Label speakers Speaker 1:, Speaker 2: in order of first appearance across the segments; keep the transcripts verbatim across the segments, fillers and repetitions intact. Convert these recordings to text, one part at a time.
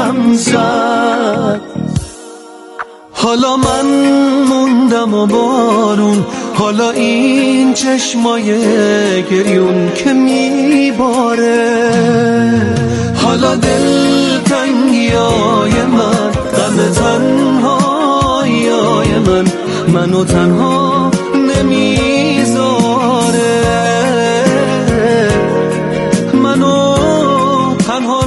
Speaker 1: دلم زد. حالا من موندم و بارون، حالا این چشمای گریون که میباره، حالا دل تنگیای من، غم تنهایای من منو تنها نمیذاره، منو تنها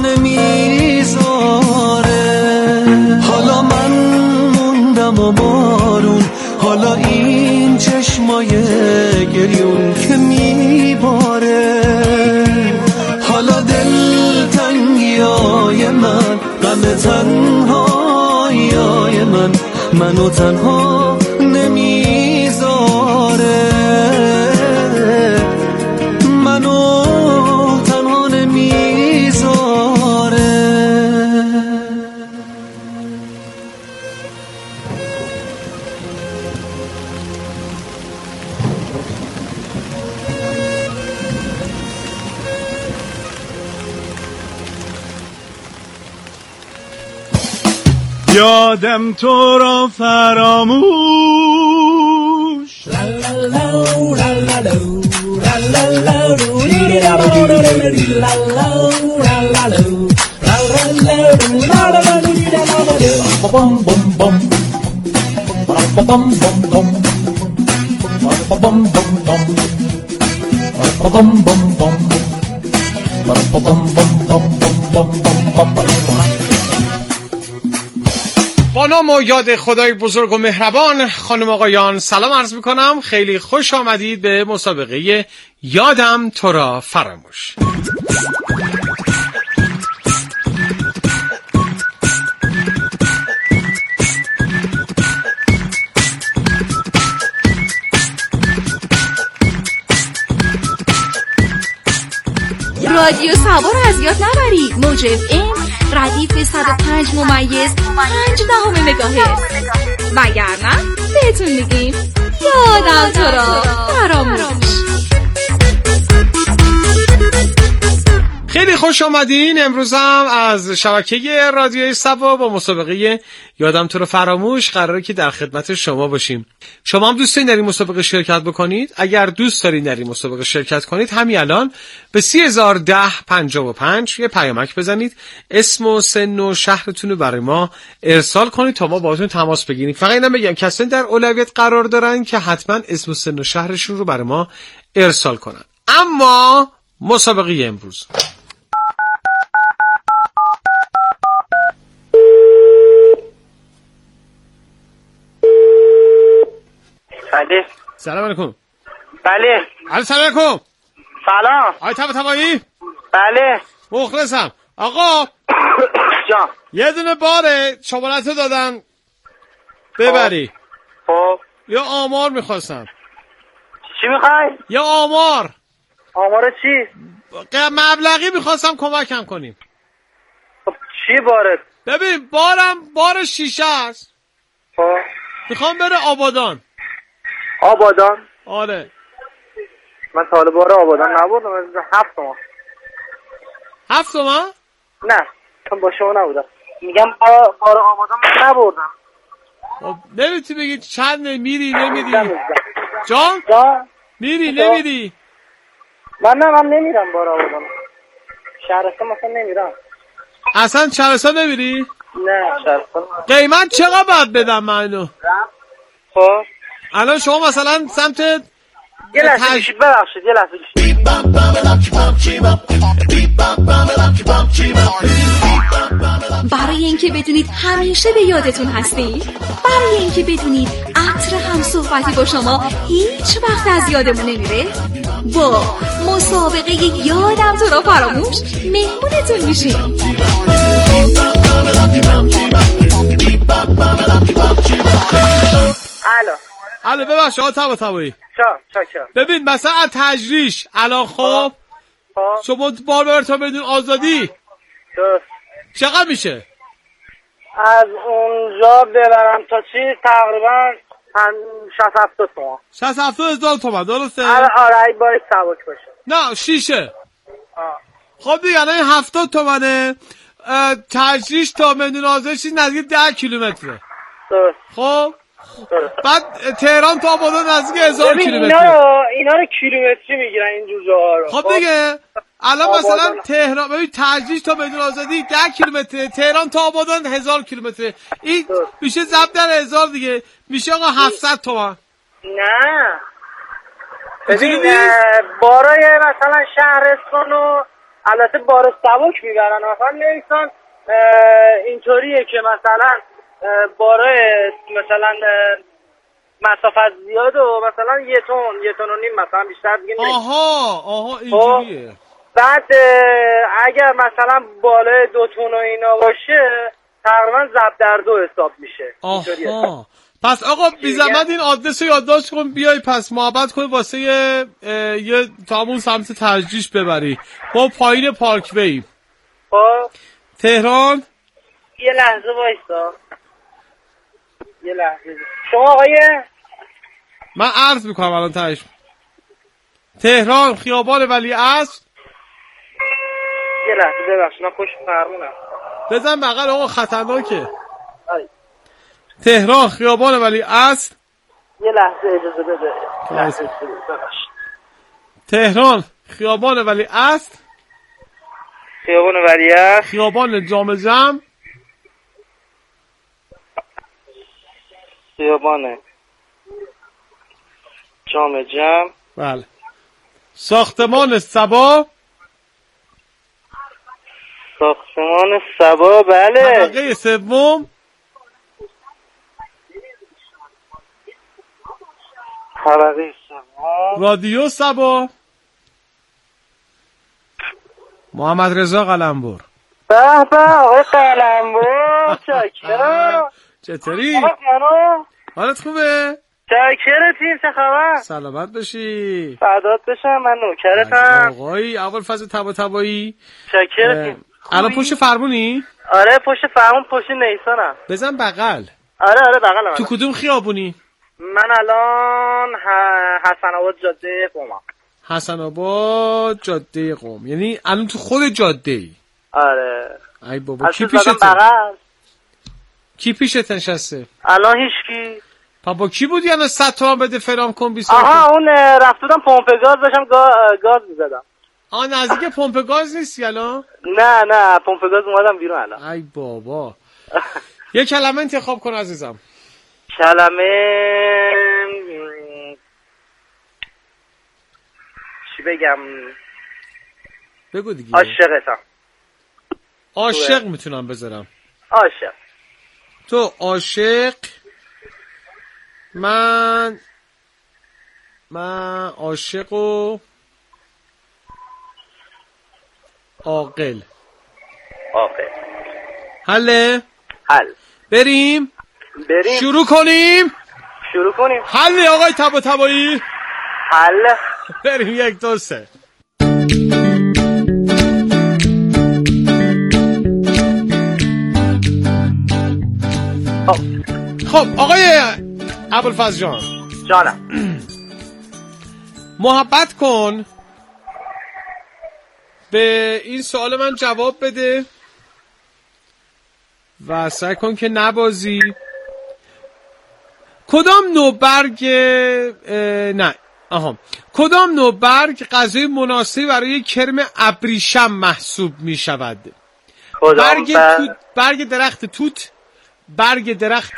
Speaker 1: نمیذاره. حالا من موندم و بارون، حالا این چشمای گریون که میباره، حالا دل تنگیای من، غم تنهایای من منو تنها نمیذاره، منو تنها نمیذاره.
Speaker 2: یادم تو را فراموش،
Speaker 3: با نام و یاد خدای بزرگ و مهربان. خانم آقایان سلام عرض میکنم، خیلی خوش آمدید به مسابقه یادم تو را فراموش.
Speaker 4: رادیو سوار از یاد نبرید. موج اف ام ردیف صد و پنج ممیز پنج دهم مگاهرتز. وگرنه بهتون میگیم یادم تو را فراموش.
Speaker 3: خیلی خوش آمدین. امروز هم از شبکه رادیوی سوا با مسابقه یادم تو رو فراموش قراره که در خدمت شما باشیم. شما هم دوست دارین در این مسابقه شرکت بکنید؟ اگر دوست دارین در این مسابقه شرکت کنید، همین الان به سی هزار و ده پنجاه و پنج یه پیامک بزنید، اسم و سن و شهرتون رو برای ما ارسال کنید تا ما باهاتون تماس بگیریم. فقط اینم بگم کسانی در اولویت قرار دارن که حتما اسم و سن و شهرشون رو برای ما ارسال کنن. اما مسابقه امروز
Speaker 5: بله.
Speaker 3: سلام علیکم.
Speaker 5: بله.
Speaker 3: علیکم سلام علیکم.
Speaker 5: سلام.
Speaker 3: آی تبا تبایی؟
Speaker 5: بله.
Speaker 3: مخلصم. آقا
Speaker 5: جان
Speaker 3: یه دونه باره شمارتو دادن ببری.
Speaker 5: خب
Speaker 3: یا آمار میخواستم.
Speaker 5: چی میخوای؟
Speaker 3: یا آمار.
Speaker 5: آمار چی؟
Speaker 3: مبلغی میخواستم کمکم کنیم.
Speaker 5: خب چی باره؟
Speaker 3: ببین بارم بار شیشه است.
Speaker 5: خب
Speaker 3: میخوام بره آبادان.
Speaker 5: آبادان؟
Speaker 3: آره.
Speaker 5: من تا حالا بار آبادان نبردم. از هفت تومن.
Speaker 3: هفت تومن؟
Speaker 5: نه چون با شما نبودم. میگم بار, بار آبادان من نبردم.
Speaker 3: خب نمیتی بگی چند میری نمیری؟ جان؟
Speaker 5: جان؟
Speaker 3: میری نمیری؟
Speaker 5: من نه من نمیرم بار آبادان. شهرستان مثلا نمیرم.
Speaker 3: اصلا شهرستان نمیری؟
Speaker 5: نه شهرستان.
Speaker 3: قیمت چقدر باید بدم من اینو؟
Speaker 5: خب
Speaker 3: الان شما مثلا سمت
Speaker 5: یه لحظه
Speaker 3: تج...
Speaker 5: بشید ببخشید یه لحظه بشید.
Speaker 4: برای اینکه بدونید همیشه به یادتون هستیم، برای اینکه بدونید عطر هم صحبتی با شما هیچ وقت از یادمون نمیره، با مسابقه یادم تو را فراموش مهمونتون میشیم.
Speaker 5: الو
Speaker 3: الو ببخش آقا تبا تبایی.
Speaker 5: چا چا چا
Speaker 3: ببین مثلا از تجریش الان خب شما بار ببر تا بدون آزادی
Speaker 5: درست
Speaker 3: چقدر میشه؟
Speaker 5: از اونجا ببرم تا چی تقریبا شصت هفتاد تومن.
Speaker 3: شصت هفتاد هزار تومن درسته؟
Speaker 5: آره آره ای باید سبک باشه.
Speaker 3: نه شیشه.
Speaker 5: آه.
Speaker 3: خب دیگه الان هفتاد تومنه. تجریش تا مدینه آزاد چیز نزدیک ده کیلومتره.
Speaker 5: درست.
Speaker 3: خب
Speaker 5: درست.
Speaker 3: بعد تهران تا آبادان نزدیک هزار کیلومتر.
Speaker 5: اینا رو اینا رو کیلومتری میگیرن این جور جاها رو.
Speaker 3: خب دیگه الان مثلا تهران ببین تجریش تا مدینه آزادی ده کیلومتر، تهران تا آبادان هزار کیلومتر. این میشه ضرب در هزار دیگه، میشه آقا هفتصد تومان.
Speaker 5: نه ببین بارای مثلا شهرستان و البته بار سبک میبرن، مثلا نمیستان اینطوریه که مثلا بارای مثلا مسافت زیاد و مثلا یه تون یه تون و نیم مثلا بیشتر دیگه نمیشه.
Speaker 3: آها آها اینجوریه.
Speaker 5: بعد اگر مثلا بالای دو تون و اینا باشه تقریبا ضرب در دو حساب میشه.
Speaker 3: آها پس آقا بی زحمت این آدرس رو یادداشت کن بیای پس محبت کنی واسه یه, یه تامون سمت تجریش ببری. با پایین پارکوی
Speaker 5: خب
Speaker 3: تهران.
Speaker 5: یه لحظه وایسا یه لحظه شما آقای
Speaker 3: من عرض میکنم الان تایش. تهران خیابان ولیعصر.
Speaker 5: یه لحظه ببخش من پشت فرمونم.
Speaker 3: بزن بغل آقا خطرناکه.
Speaker 5: آی.
Speaker 3: تهران خیابان ولیعصر.
Speaker 5: یه لحظه اجازه بده. لحظه ببخش.
Speaker 3: تهران خیابان ولیعصر.
Speaker 5: خیابان ولیعصر.
Speaker 3: خیابان جام جم.
Speaker 5: خیابان جام جم.
Speaker 3: بله. ساختمان صبا.
Speaker 5: ساختمان صبا بله.
Speaker 3: طبقه سوم.
Speaker 5: طبقه سوم.
Speaker 3: رادیو صبا. محمد رضا قلمبر.
Speaker 5: به به آقای قلمبر چاکرم.
Speaker 3: چطوری؟
Speaker 5: منو
Speaker 3: حالت خوبه؟
Speaker 5: چاکرتیم چه خبر؟
Speaker 3: سلامت باشی.
Speaker 5: فدات بشم من نوکرتم.
Speaker 3: آقای ابوالفضل طباطبایی.
Speaker 5: چاکرتیم.
Speaker 3: الان پشت فرمونی؟
Speaker 5: آره پشت فرمون پشت نیسانم.
Speaker 3: بزن بغل.
Speaker 5: آره آره بغلم.
Speaker 3: تو کدوم خیابونی؟
Speaker 5: من الان حسن آباد جاده قم.
Speaker 3: حسن آباد جاده قم، یعنی الان تو خود جاده ای؟
Speaker 5: آره.
Speaker 3: ای بابا کی پیشته؟
Speaker 5: بغل. کی
Speaker 3: پیشت نشسته؟
Speaker 5: الان هیچکی.
Speaker 3: بابا کی بود یعنی صد تومن بده فرام کن بیست.
Speaker 5: آها اون رفتم پمپ گاز داشتم گاز می‌زدم.
Speaker 3: آ نزدیک پمپ گاز نیستی الان؟
Speaker 5: نه نه پمپ گاز اومدم بیرون الان.
Speaker 3: ای بابا. یه کلمه انتخاب کن عزیزم.
Speaker 5: کلمه چی بگم؟
Speaker 3: بگو دیگه.
Speaker 5: عاشقتم.
Speaker 3: عاشق میتونم بذارم.
Speaker 5: عاشق.
Speaker 3: تو عاشق. من من عاشق و عاقل.
Speaker 5: عاقل.
Speaker 3: حله؟
Speaker 5: حل.
Speaker 3: بریم؟
Speaker 5: بریم.
Speaker 3: شروع کنیم؟
Speaker 5: شروع کنیم.
Speaker 3: حله آقای طباطبایی؟
Speaker 5: حل.
Speaker 3: بریم یک دو سه. خب آقای ابوالفضل جان.
Speaker 5: جانم.
Speaker 3: محبت کن به این سوال من جواب بده و سعی کن که نبازی. کدام نوع برگ نه آها کدام نوع برگ غذای مناسبی برای کرم ابریشم محسوب می شود؟ برگ
Speaker 5: بر...
Speaker 3: توت، برگ درخت توت، برگ درخت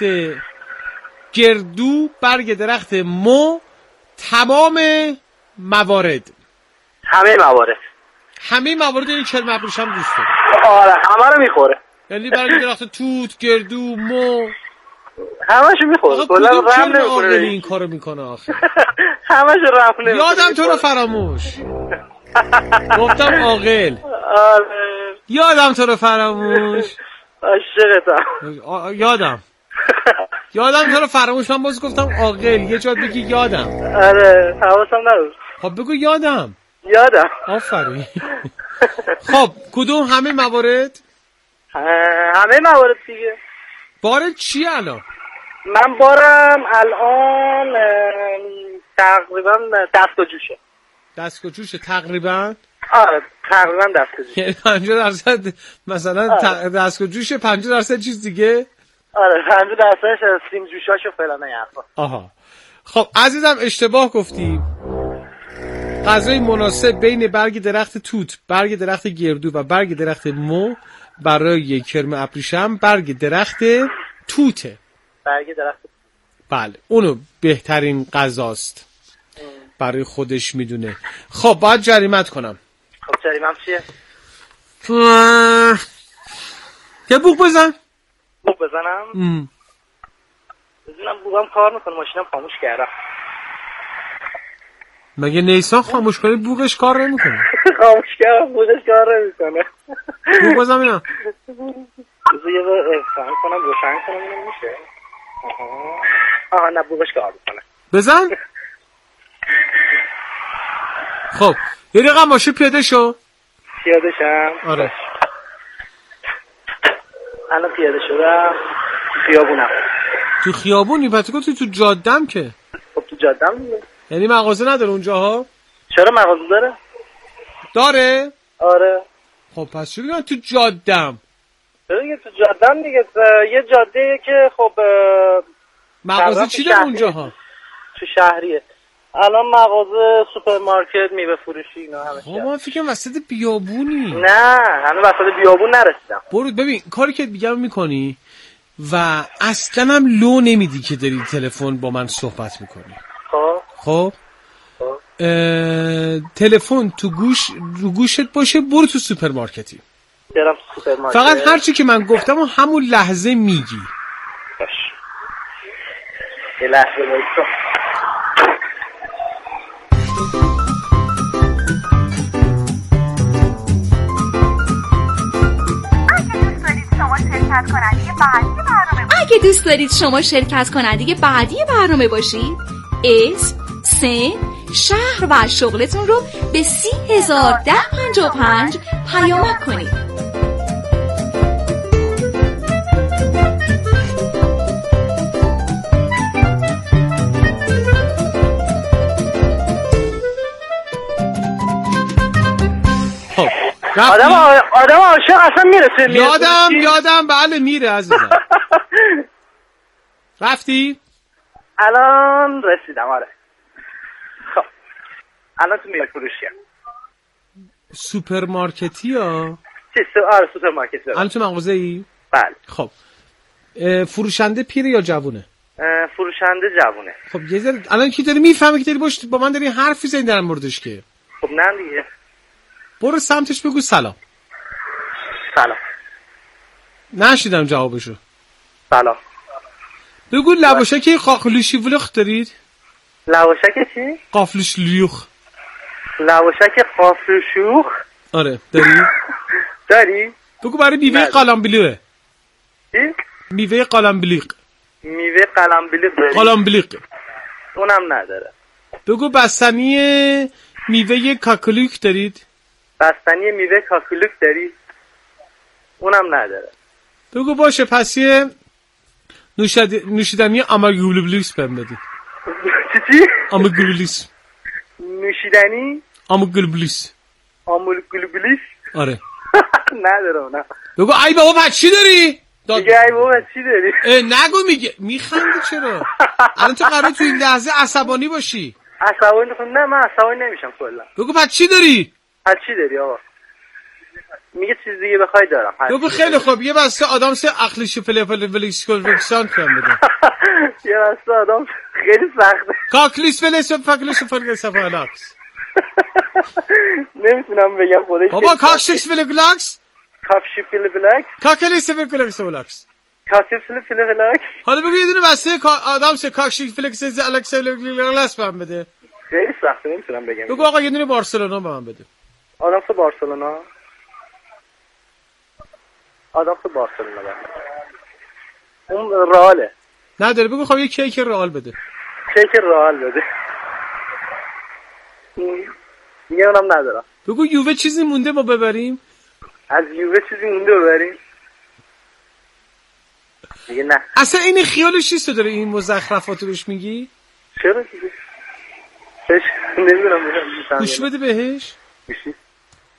Speaker 3: گردو، برگ درخت مو، تمام موارد.
Speaker 5: همه موارد.
Speaker 3: همه موارد این کرم ابریشم دوست داره.
Speaker 5: آره همه رو میخوره.
Speaker 3: یعنی برگ درخت توت، گردو، مو
Speaker 5: همه‌شو میخوره. کلا رحم نمیکنه.
Speaker 3: این کارو میکنه آخه.
Speaker 5: همه‌شو رحم نمیکنه.
Speaker 3: یادم تو رو فراموش. گفتم عاقل.
Speaker 5: آره.
Speaker 3: یادم تو رو فراموش.
Speaker 5: عاشقتم.
Speaker 3: یادم. یادم تو رو فراموش. من باز گفتم عاقل. یه جا بگی یادم.
Speaker 5: آره حواسم نبود.
Speaker 3: خب بگو یادم.
Speaker 5: یادم.
Speaker 3: آفرین. خب کدوم همه موارد؟
Speaker 5: همه موارد دیگه.
Speaker 3: بارت چیه الان؟
Speaker 5: من بارم الان تقریبا دست و جوشه.
Speaker 3: دست و جوشه تقریبا؟
Speaker 5: آره تقریبا دستگاه جوش.
Speaker 3: یعنی پنجاه درصد مثلا
Speaker 5: آره.
Speaker 3: دستگاه جوشه، پنجاه درصد چیز دیگه.
Speaker 5: آره پنجاه درصدش سیم جوشاشو فلان حرفا.
Speaker 3: آها. خب عزیزم اشتباه گفتی. غذای مناسب بین برگ درخت توت، برگ درخت گردو و برگ درخت مو برای کرم ابریشم برگ درخت توته.
Speaker 5: برگ درخت.
Speaker 3: بله اونو بهترین غذاست. برای خودش میدونه. خب باید جریمت کنم.
Speaker 5: خب جریمم چیه؟
Speaker 3: یه بوق بزن.
Speaker 5: بوق بزنم؟
Speaker 3: ام.
Speaker 5: بزنم بوقم کار میکنه، ماشینم خاموش کردم.
Speaker 3: مگه نیسان خاموش کنی بوقش کار نمیکنه؟
Speaker 5: خاموش کردم بوقش کار نمیکنه.
Speaker 3: بوق بزن اینا.
Speaker 5: بذار یه بار افهام کنم روشن کنم اینو میشه. آها. آها نه بوقش کار میکنه.
Speaker 3: بزن. خب یه دقیقه ماشین پیاده شو.
Speaker 5: پیاده شم؟
Speaker 3: آره.
Speaker 5: الان پیاده شدم خیابونم.
Speaker 3: تو خیابونی؟ پس تو تو جاده‌ام که.
Speaker 5: خب تو جاده‌ام دیگه.
Speaker 3: یعنی مغازه نداره اونجاها؟
Speaker 5: چرا مغازه داره؟
Speaker 3: داره؟
Speaker 5: آره.
Speaker 3: خب پس چی بگم تو جاده‌ام؟
Speaker 5: چرا دیگه تو جاده‌ام دیگه، یه جاده‌ایه که خب
Speaker 3: مغازه چی داره اونجاها؟
Speaker 5: تو شهریه. الان مغازه، سوپرمارکت، میوه فروشی اینا همه.
Speaker 3: خب من فکرم وسط بیابونی.
Speaker 5: نه هنوز وسط بیابون نرسیدم.
Speaker 3: برو ببین کاری که میگم میکنی و اصلا هم لو نمیدی که داری تلفن با من صحبت میکنی.
Speaker 5: خب
Speaker 3: خب تلفن تو گوش رو گوشت باشه، برو تو سوپرمارکتی.
Speaker 5: برم تو سوپرمارکت.
Speaker 3: فقط هر چی که من گفتم و همون لحظه میگی.
Speaker 5: باش. یه لحظه وایسا.
Speaker 4: اگه دوست دارید شما شرکت کننده بعدی برنامه باشید، اسم، سن، شهر و شغلتون رو به سی هزار ده پنجاه و پنج پیامک کنید.
Speaker 5: آدم آدم عاشق اصلا میرسه.
Speaker 3: یادم یادم بله میره عزیزم. رفتی؟
Speaker 5: الان رسیدم. آره. خب الان تو میوه فروشی ام.
Speaker 3: سوپرمارکتی ها؟
Speaker 5: چی؟ آره سوپرمارکتی.
Speaker 3: الان تو مغازه ای؟
Speaker 5: بله.
Speaker 3: خب فروشنده پیره یا جوونه؟
Speaker 5: فروشنده جوونه.
Speaker 3: خب یه ذره الان کی داری میفهمه که داری باش با من داری حرف میزنی در موردش که؟
Speaker 5: خب نه دیگه.
Speaker 3: برو سمتش بگو سلام.
Speaker 5: سلام.
Speaker 3: نشیدم جوابشو.
Speaker 5: سلام.
Speaker 3: بگو لواشک قافلوشی ولخ دارید؟
Speaker 5: لواشک چی؟
Speaker 3: قافلوشلیوخ.
Speaker 5: لواشک قافلوشوخ؟
Speaker 3: آره داری؟
Speaker 5: داری؟
Speaker 3: بگو برای میوه قلمبلیقه.
Speaker 5: چی؟
Speaker 3: میوه قلمبلیق.
Speaker 5: میوه قلمبلیق داری؟
Speaker 3: قلمبلیق.
Speaker 5: اونم نداره.
Speaker 3: بگو بستنی میوه کاکلوک دارید؟
Speaker 5: بستنی میوه کاکلوک داری؟ اونم نداره.
Speaker 3: بگو باشه پس یه نوشد... نوشیدنی آماگلوبلیس بهم بدید.
Speaker 5: چی چی؟
Speaker 3: آماگلوبلیس.
Speaker 5: نوشیدنی؟
Speaker 3: آماگلوبلیس.
Speaker 5: آماگلوبلیس؟
Speaker 3: آره.
Speaker 5: نداره اونم.
Speaker 3: بگو ای بابا پس چی داری؟
Speaker 5: میگه ای بابا چی داری؟
Speaker 3: نگو میگه میخندی چرا؟ الان تو قراره تو این لحظه عصبانی باشی.
Speaker 5: عصبانی نخون. نه من عصبانی نمیشم کلا.
Speaker 3: بگو پس چی داری؟
Speaker 5: پس چی داری آقا؟ میگه چیز دیگه بخوای دارم.
Speaker 3: بگو خیلی خوب یه بسته آدم سه عقلش فلفل ولیسکول وکسان کنم بده.
Speaker 5: یه بسته آدم خیلی سخته.
Speaker 3: کاکلیس ولیس و فاکلیس و فاکلیس و فاکلیس.
Speaker 5: نمیتونم بگم خودش.
Speaker 3: بابا کاکلیس ولیکلاکس.
Speaker 5: کاکشی فیل بلک.
Speaker 3: کاکلیس ولیکلاکس ولیکس.
Speaker 5: کاکلیس فیل بلک.
Speaker 3: حالا بگو یه دونه بسته آدم سه کاکشی فلیکس الکس ولیکلاکس بهم بده.
Speaker 5: خیلی سخته نمیتونم بگم.
Speaker 3: بگو آقا یه دونه بارسلونا بهم بده.
Speaker 5: آدم تو بارسلونا. آدم تو بارسلونا بده. اون رئاله.
Speaker 3: نداره. بگو خب یه کیک رئال بده.
Speaker 5: کیک رئال بده. دیگه اونم ندارم.
Speaker 3: بگو یووه چیزی مونده ما ببریم.
Speaker 5: از یووه چیزی مونده ببریم. دیگه نه.
Speaker 3: اصلا این خیالش نیست داره این مزخرفاتو بهش میگی؟
Speaker 5: چرا دیگه؟ بهش نمیدونم بهش.
Speaker 3: گوش بده بهش.
Speaker 5: گوشی.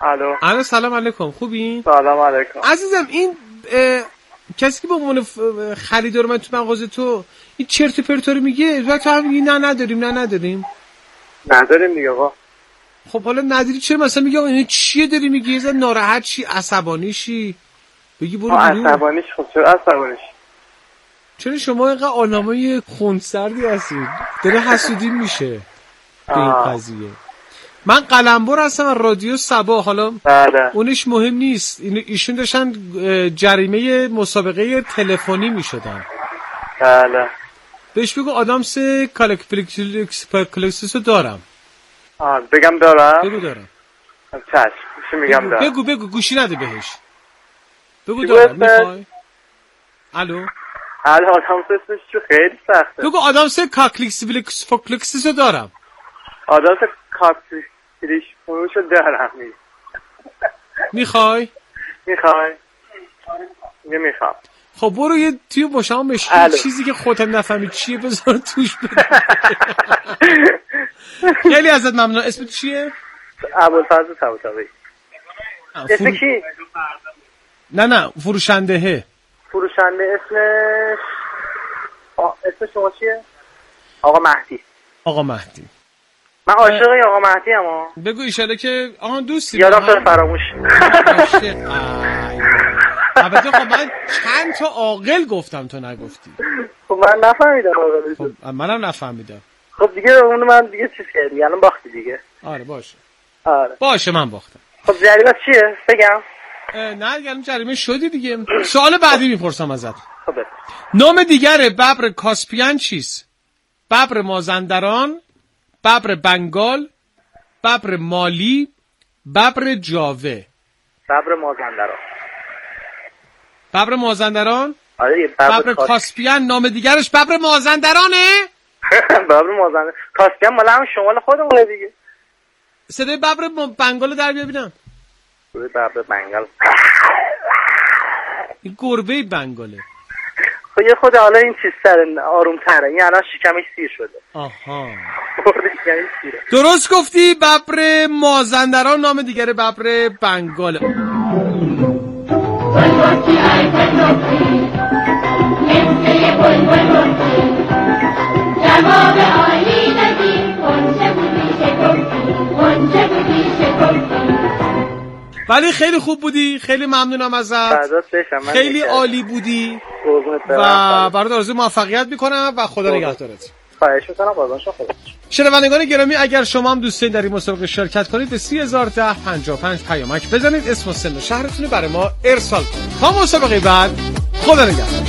Speaker 5: الو.
Speaker 3: الو سلام علیکم، خوبین؟
Speaker 5: سلام علیکم
Speaker 3: عزیزم. این کسی که به عنوان خریدار من تو مغازه تو این چرت و پرتا رو میگه و تو هم میگی نه نداریم نه نداریم
Speaker 5: نداریم دیگه آقا.
Speaker 3: خب حالا نداری چرا مثلا میگه آقا این چیه داری میگی؟ یه ذره ناراحت شی، عصبانی شی، بگی برو بیرون.
Speaker 5: عصبانیش خب چرا عصبانیش؟
Speaker 3: چرا شما اینقدر آدمای خونسردی هستید؟ داره حسودی میشه به این قضیه. من قلمبر هستم از رادیو صبا. حالا
Speaker 5: بله.
Speaker 3: اونش مهم نیست. ایشون داشتن جریمه مسابقه تلفنی میشدن.
Speaker 5: بله.
Speaker 3: بهش بگو آدامس کالکسیس رو دارم.
Speaker 5: آه بگم دارم؟
Speaker 3: بگو دارم.
Speaker 5: چشم چی میگم
Speaker 3: بگو.
Speaker 5: دارم؟
Speaker 3: بگو بگو گوشی نده بهش. بگو دارم. میخوای؟ الو
Speaker 5: الو آدامس اسمش چون خیلی سخته.
Speaker 3: بگو آدامس کالکسیس رو دارم.
Speaker 5: آدامس کالکسیس رو دارم.
Speaker 3: میخوای؟
Speaker 5: میخوای؟ نمیخوام.
Speaker 3: خب برو یه توی مشابه مشکل چیزی که خودت نفهمی چیه بذار توش بده. خیلی ازت ممنون. اسمت چیه؟
Speaker 5: ابوالفضل طباطبایی. اسم کی؟
Speaker 3: نه نه فروشندهه.
Speaker 5: فروشنده اسمش اسم شما چیه؟ آقا مهدی.
Speaker 3: آقا مهدی.
Speaker 5: من عاشق آقا مهدی ام.
Speaker 3: بگو ایشالا که آها دوستی.
Speaker 5: یادم تو فراموش.
Speaker 3: البته خب من چند تا عاقل گفتم تو نگفتی.
Speaker 5: خب من نفهمیدم عاقل.
Speaker 3: خب منم نفهمیدم.
Speaker 5: خب دیگه اون من دیگه چیز کردی الان باختی دیگه.
Speaker 3: آره باشه.
Speaker 5: آره.
Speaker 3: باشه من باختم.
Speaker 5: خب جریمه چیه؟ بگم.
Speaker 3: نه دیگه جریمه شدی دیگه. سوال بعدی میپرسم ازت.
Speaker 5: خب
Speaker 3: نام دیگر ببر کاسپیان چیست؟ ببر مازندران، ببر بنگال، ببر مالی، ببر جاوه.
Speaker 5: ببر مازندران.
Speaker 3: ببر مازندران؟
Speaker 5: آره
Speaker 3: ببر, ببر کاسپیان نام دیگرش ببر مازندرانه؟
Speaker 5: ببر مازندران. کاسپیان مال هم شمال خودمونه دیگه.
Speaker 3: صدای ببر بنگال در ببینم.
Speaker 5: صدای ببر بنگال.
Speaker 3: این گربه بنگاله.
Speaker 5: خب یه خود حالا این چیز تره آروم تره. این الان شکمش سیر شده.
Speaker 3: آها.
Speaker 5: سیره.
Speaker 3: درست گفتی. ببر مازندران نام دیگر ببر بنگاله.
Speaker 6: جواب عالی دادی کنچه بودی شکفتی کنچه بودی شکفتی.
Speaker 3: ولی خیلی خوب بودی. خیلی ممنونم ازت. خیلی عالی بودی و برات آرزوی موفقیت میکنم و خدا نگهدارت.
Speaker 5: خواهش میکنم. قربان شما.
Speaker 3: شنوندگان گرامی اگر شما هم دوست دارید در این مسابقه شرکت کنید به سه هزار و ده پنجاه و پنج پیامک بزنید، اسم و سن و شهرتون رو برای ما ارسال کنید. تا مسابقه بعد خدا نگهدار.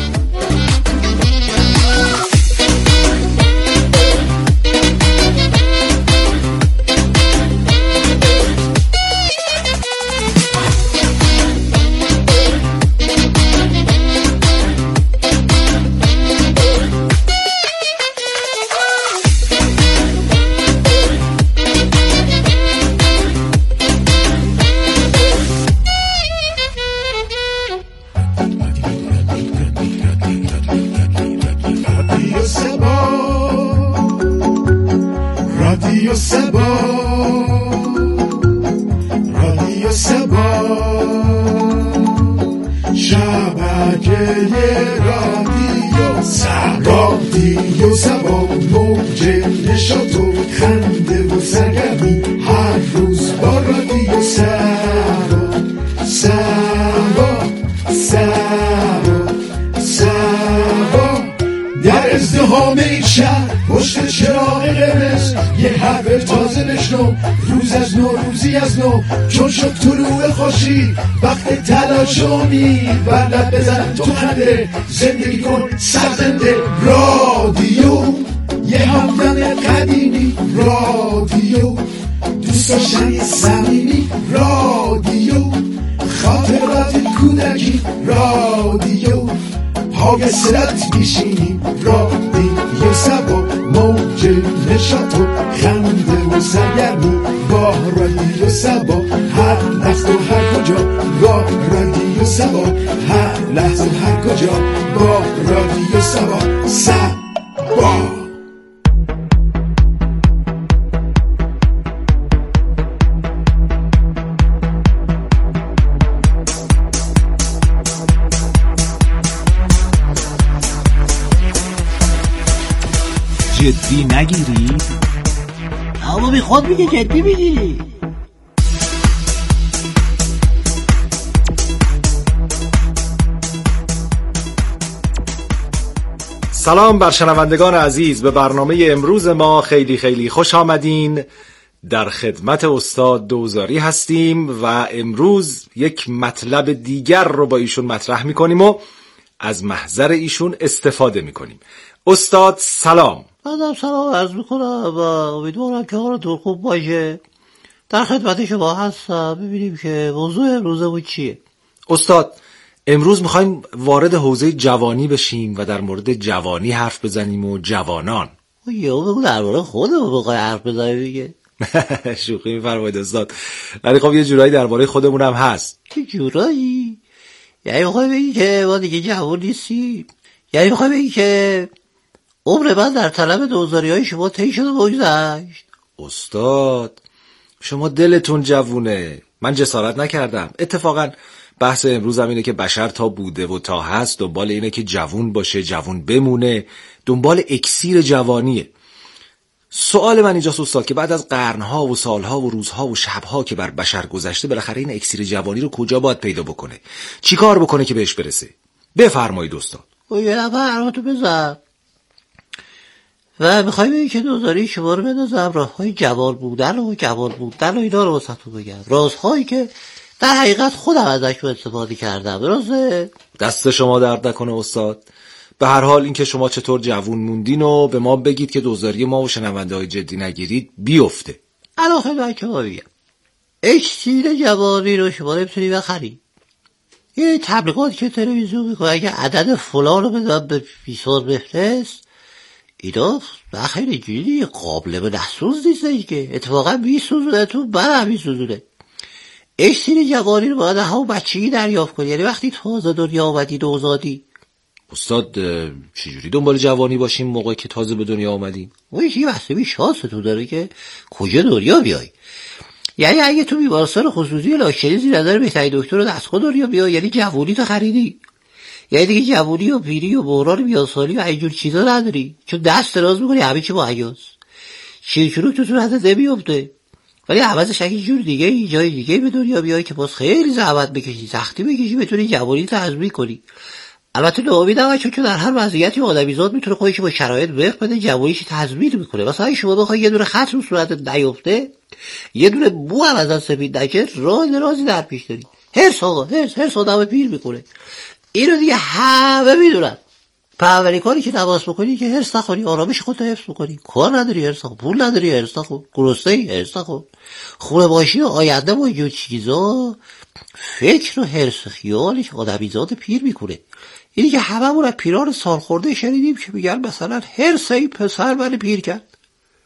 Speaker 7: رادیو سبا رادیو سبا شبکه رادیو سبا رادیو سبا موج نشاط و خنده و سرگرمی هر روز با رادیو سبا سبا سبا سبا در ازدحام این شهر پشت چراغ قرمز یه حرف تازه بشنو روز از نو روزی از نو چون شد طلوع خورشید وقت تلاش و امید بلد بزن تو خنده زندگی کن سرزنده رادیو یه همدم قدیمی رادیو دوست داشتنی صمیمی رادیو خاطرات کودکی رادیو پا به سرت میشینیم رادیو سبا موج نشاط و خنده و سرگرمی با رادیو سبا هر لحظه و هر کجا با رادیو سبا هر لحظه و هر کجا با رادیو سبا سبا.
Speaker 8: جدی نگیری؟
Speaker 9: اما بی خود میگه جدی میگیری.
Speaker 10: سلام بر شنوندگان عزیز، به برنامه امروز ما خیلی خیلی خوش آمدین. در خدمت استاد دوزاری هستیم و امروز یک مطلب دیگر رو با ایشون مطرح میکنیم و از محضر ایشون استفاده میکنیم. استاد سلام.
Speaker 9: من سلام عرض میکنم و امیدوارم که حالتون خوب باشه. در خدمت شما هستم. ببینیم که موضوع امروزمون چیه.
Speaker 10: استاد امروز میخوایم وارد حوزه جوانی بشیم و در مورد جوانی حرف بزنیم و جوانان.
Speaker 9: یه بگو در مورد خودمون بخوای حرف بزنیم دیگه.
Speaker 10: شوخی میفرمایید استاد، ولی خب یه جورایی درباره خودمون هم هست.
Speaker 9: چه جورایی؟ یعنی میخوای بگی که ما دیگه جوان نیستیم؟ یعنی میخوای بگی که عمر من در طلب دوزاری های شما طی شد و بگذشت؟
Speaker 10: استاد شما دلتون جوونه، من جسارت نکردم. اتفاقا بحث امروز هم اینه که بشر تا بوده و تا هست دنبال اینه که جوون باشه، جوون بمونه، دنبال اکسیر جوانیه. سوال من اینجاست استاد که بعد از قرنها و سالها و روزها و شبها که بر بشر گذشته، بالاخره این اکسیر جوانی رو کجا باید پیدا بکنه؟ چی کار بکنه که بهش برسه؟ بفرمایید استاد.
Speaker 9: یه نفر حرماتو بزن و میخوای بگی که دوزاری شما رو بندازم راه های جوان بودن و جوان بودن و اینا رو واسهتون بگم، رازهایی که در حقیقت خودم ازش استفاده کردم. درسته؟
Speaker 10: دست شما درد نکنه استاد. به هر حال این که شما چطور جوون موندین و به ما بگید که دوزاری ما و شنونده های جدی نگیرید بیفته.
Speaker 9: الان خدمت شما بگم اکسیر جوانی رو شما نمیتونی بخری. یه تبلیغات که تلویزیون میکنه اگه عدد فلان رو بدم به بیسار بفرست، اینا بخیر اینجوری قابل به نسوز نیستش که اتفاقا بیسوزونه تو بر هم بیسوزونه. اکسیر جوانی رو باید همون بچگی دریافت کنی، یعنی وقتی تازه دنیا آمدی نوزادی.
Speaker 10: استاد چجوری دنبال جوانی باشیم موقعی که تازه به دنیا آمدیم؟
Speaker 9: ویش یه بسته بی شانس تو داره که کجا دنیا بیای. یعنی اگه تو بیمارستان خصوصی لاکچری زیر نظر بهترین دکتر رو دستخواه دنیا بیای، یعنی جوانی تو خریدی. یعنی دیگه جوانی و پیری و بحران میانسالی و اینجور چیزا نداری، چون دست دراز میکنی همه چی مهیاس. چیرچروک تو تو حد نمیفته. ولی عوضش اگه جور دیگه جای دیگه به دنیا بیای که باز خیلی زحمت بکشی، سختی بکشی، بتونی جوانی تو تضمین کنی. البته ناامیدم چون در هر وضعیتی آدمیزاد میتونه خودش با شرایط وقت بده جوانیش تضمین میکنه. مثلا اگه شما بخوای یه دونه خط رو صورتت نیفته، یه دونه بو هم ازت سفید نشه، راه درازی در پیش داری. هرس آقا هرس هرس آدم پیر میکنه. اینو دیگه همه میدونن. اولین کاری که نماز بکنی که هرس نخوری، آرامش خودت حفظ بکنی. کار نداری هرس نخور، پول نداری هرس نخور، گرسنه‌ای هرس نخور، خونه باشی و آینده و اینجور چیزا فکر و هرس خیالش آدمیزاد پیر میکنه. اینی که هممون از پیران سالخورده شنیدیم که میگن مثلا هرس این پسر من پیر کرد.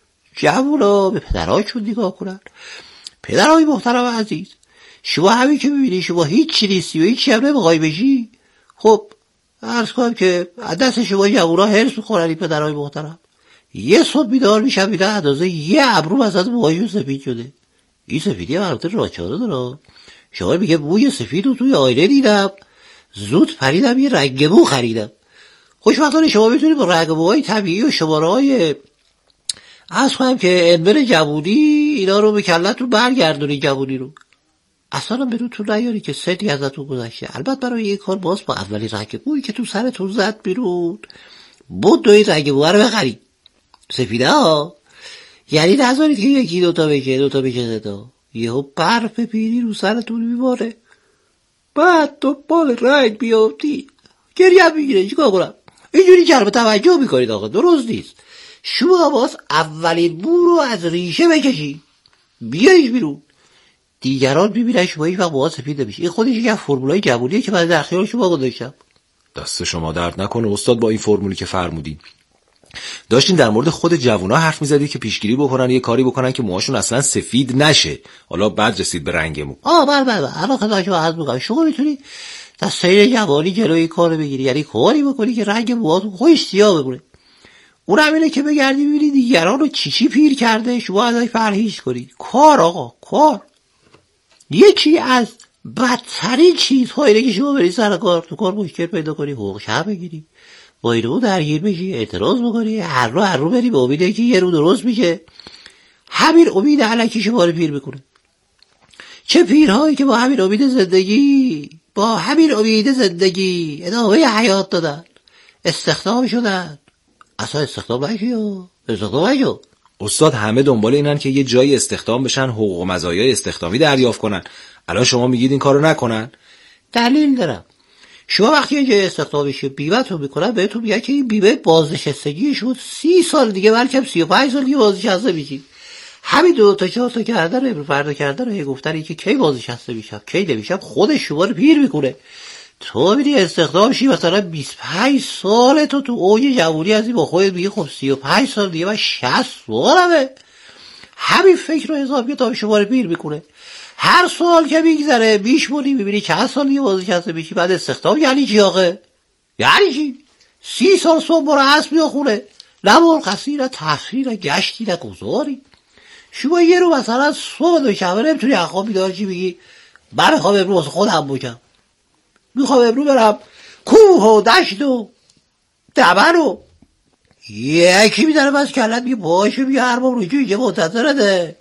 Speaker 9: جوونا به پدرهاشون نگاه کنن. پدرهای محترم عزیز، شما همین که میبینی شما هیچ چی نیستی و هیچ چی هم نمیخوای بشی، خب عرض کنم که دست شما جوونا هرس میخورن. این پدرهای محترم یه صبح بیدار میشن میدن اندازه یه ابرو از موهاشون سفید شده. این سفیدی هم البته راچاره داره. شما میگه موی سفید رو توی آینه دیدم، زود پریدم یه رنگ مو خریدم. خوشبختانه شما میتونید با رنگ موهای طبیعی و شماره های عرض کنم که انبر جوونی اینا رو به کلتون برگردونی. جوونی رو اصلا به روتون نیاری که سنی ازتون گذشته. البته برای این کار باز با اولی رنگ مویی که تو سرتون زد بیرون بود دوی رنگ مو رو بخرید. سفیده ها، یعنی نذارید که یکی دوتا بشه دوتا بشه زدا، یهو برف پیری رو سرتون میباره، بعد تو بال رنگ بیافتی گریه میگیره. چیکار کنم؟ اینجوری جلب توجه میکنید آقا، درست نیست. شما باز اولین بو رو از ریشه بکشی بیایش بیرون، دیگران ببینن شما هیچ وقت موها سفید نمیشه. این خودش یک فرمولای جوونیه که من در اختیار شما گذاشتم.
Speaker 10: دست شما درد نکنه استاد با این فرمولی که فرمودین. داشتین در مورد خود جوونا حرف میزدید که پیشگیری بکنن یه کاری بکنن که موهاشون اصلا سفید نشه، حالا بعد رسید به رنگ مو.
Speaker 9: آه بله بله الان خدمت شما عرض میکنم شما میتونی در سیر جوانی جلوی کارو بگیری، یعنی کاری بکنی که رنگ موهاتون خودش سیاه بمونه. اون هم اینه که بگردی ببینید دیگران رو چی چی پیر کرده، شما ازش پرهیز کنید. کار آقا کار. یکی از بدترین چیزهایی که شما بری سر کار تو کار مشکل پیدا کنی، حقوق شب بگیری، با اینو درگیر بشی، اعتراض بکنی، هر رو هر رو بری به امیده که یه رو درست میشه. همین امید علکی شما رو پیر میکنه. چه پیرهایی که با همین امید زندگی با همین امید زندگی ادامه حیات دادن، استخدام شدن. اصلا استخدام نشی و استخدام نشو.
Speaker 10: استاد همه دنبال اینن که یه جایی استخدام بشن، حقوق و مزایای استخدامی دریافت کنن. الان شما میگید این کارو نکنن؟
Speaker 9: دلیل دارم. شما وقتی یه جای استخدام بشی بیمه‌تون میکنن، بهتون میگن که این بیمه بازنشستگی شد سی سال دیگه، بلکه سی و پنج سال دیگه بازنشسته میشی. همین دو تا چهار تا کردن رو فردا کردن رو گفتن که کی بازنشسته میشم کی نمیشم، خودش شما رو پیر میکنه. تو میری استخدام شی مثلا بیست و پنج ساله، تو تو اوج جوانی هستی، با خودت میگی خب سی و پنج سال دیگه من شصت سالمه. همین فکر رو حساب کتاب شما رو پیر میکنه. هر سال که میگذره بیشمونی میبینی چند سال دیگه بازنشسته میشی. بعد استخدام یعنی چی آقه؟ یعنی چی؟ سی سال صبح برو اسب بیا خونه، نه مرخصی نه تفریح نه گشتی نه گذاری. شما یه رو مثلا صبح دوشنبه نمیتونی از خواب بیدار چی بگی من میخوام امروز واسه خودم بگم، میخوام امروز برم کوه و دشت و دمن و یکی میداره بس کلت میگه باشه بیا هر بار رجوع اینجا منتظرته.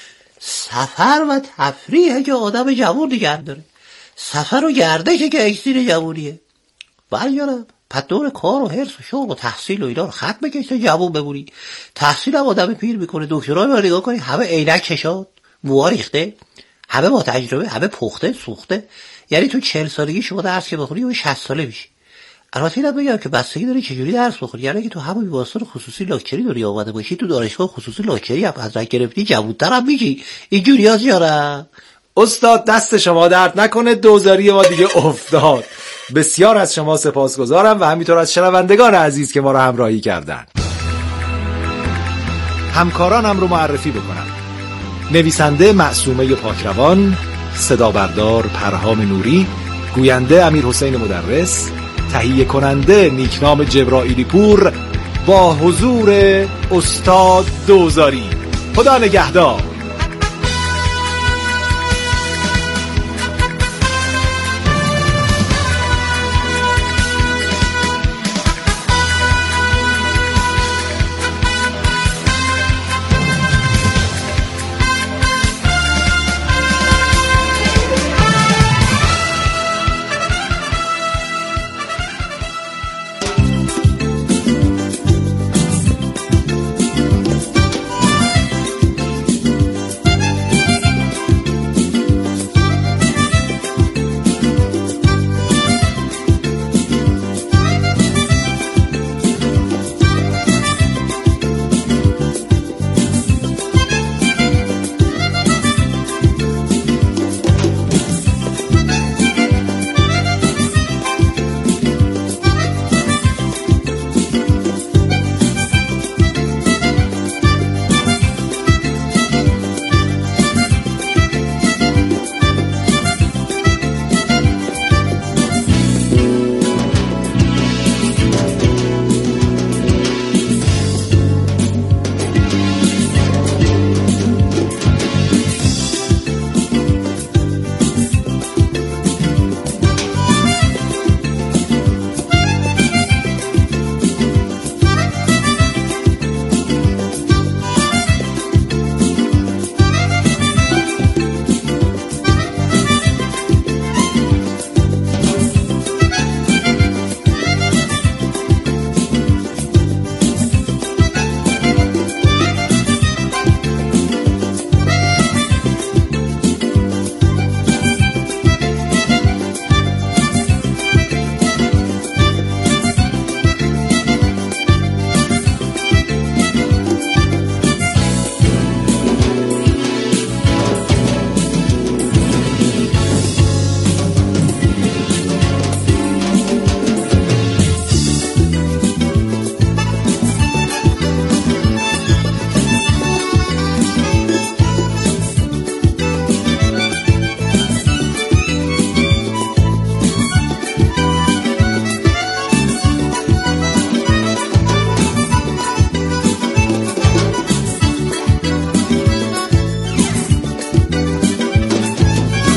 Speaker 9: سفر و تفریحه که آدم جوون نگه داره. سفر و گردشه که اکسیر جوونیه. برگرم پس دور کار و حرص و شغل و تحصیل و اینا رو خط بکش تا جوون بمونی. تحصیل هم آدم پیر میکنه. دکترای رو نگاه کنی همه عینک کشاد، موها ریخته، همه با تجربه، همه پخته سوخته. یعنی تو چهل سالگی شما درس که بخونی و شصت ساله میشی. البته اینم بگم که بستگی داره چجوری درس بخونی. یعنی که تو همون بیمارستان خصوصی لاکچری داری آمده باشی، تو دانشگاه خصوصی لاکچری هم حضرت گرفتی، جوون‌تر هم میشی. اینجوری ها زیاره.
Speaker 10: استاد دست شما درد نکنه، دوزاری ما دیگه افتاد. بسیار از شما سپاسگزارم و همینطور از شنوندگان عزیز که ما رو همراهی کردن. همکارانم رو معرفی بکنم. نویسنده معصومه پاکروان، صدا بردار پرهام نوری، گوینده امیر حسین مدرس، تهیه کننده نیکنام جبرائیلی پور با حضور استاد دوزاری. خدا نگهدار.